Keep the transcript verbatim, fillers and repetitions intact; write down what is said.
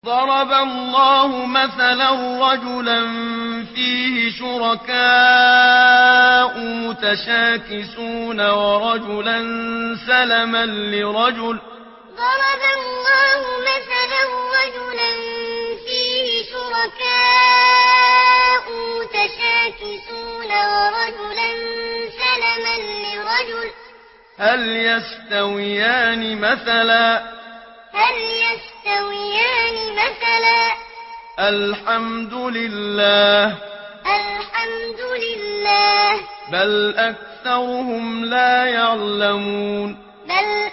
ضرب الله مثلا رجلا فيه شركاء متشاكسون ورجلا سلما لرجل ضرب الله مثلا رجلا فيه شركاء متشاكسون ورجلا سلما لرجل هل يستويان مثلا هل يستويان مثلا الحمد لله الحمد لله بل أكثرهم لا يعلمون بل